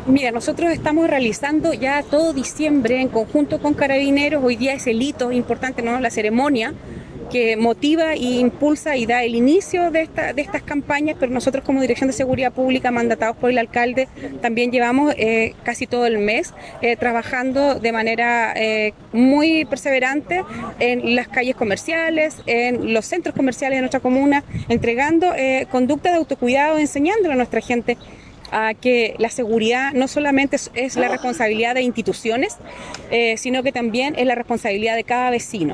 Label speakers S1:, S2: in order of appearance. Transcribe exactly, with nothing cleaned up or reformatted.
S1: Mira, nosotros estamos realizando ya todo diciembre en conjunto con Carabineros. Hoy día es el hito importante, ¿no? La ceremonia que motiva e impulsa y da el inicio de, esta, de estas campañas, pero nosotros como Dirección de Seguridad Pública, mandatados por el alcalde, también llevamos eh, casi todo el mes eh, trabajando de manera eh, muy perseverante en las calles comerciales, en los centros comerciales de nuestra comuna, entregando eh, conducta de autocuidado, enseñándole a nuestra gente a que la seguridad no solamente es, es la responsabilidad de instituciones, eh, sino que también es la responsabilidad de cada vecino.